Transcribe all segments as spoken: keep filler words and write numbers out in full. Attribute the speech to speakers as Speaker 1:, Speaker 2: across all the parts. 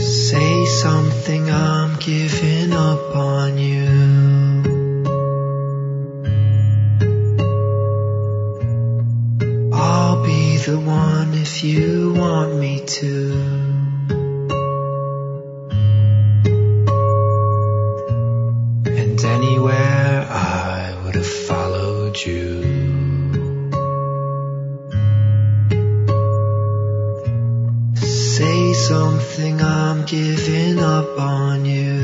Speaker 1: Say something, I'm giving up on you. I'll be the one if you want me to. And anywhere I would have followed you. Say something, I'm giving up on you.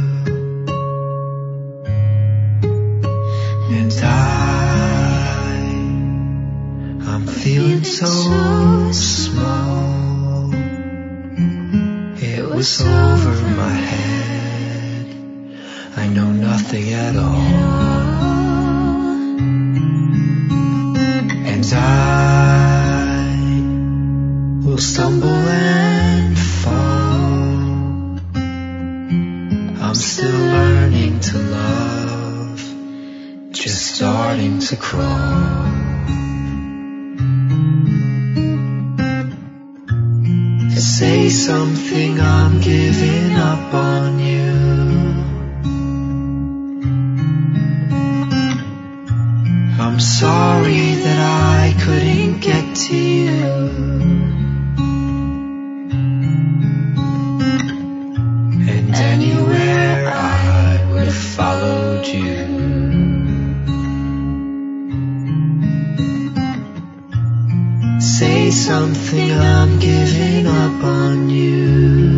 Speaker 1: And I, I'm feeling so small. It was over my head. I know nothing at all. And I will stumble and fall. I'm still learning to love, just starting to crawl. Say something, I'm giving up on you. I'm sorry that I couldn't get to you. And anywhere I would have followed you. Say something, I'm giving up on you.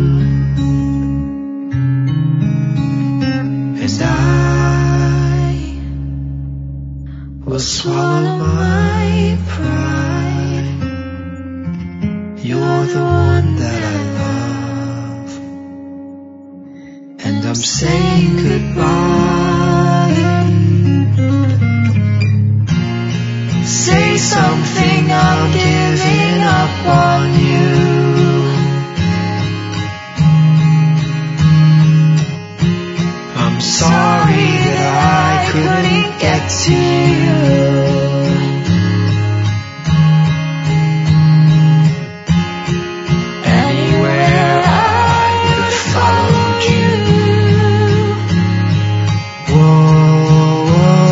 Speaker 1: And I will swallow my pride. You're the one that I love, and I'm saying goodbye. Say something, I'm giving up on you. I'm sorry that I couldn't get to you. Anywhere I would have followed you. Whoa,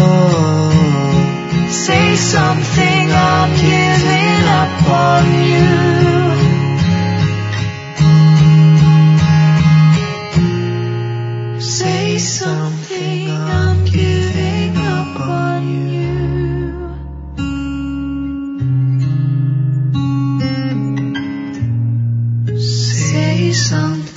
Speaker 1: whoa. Say something, I'm giving up on you. Say something, I'm giving up on you. Say something.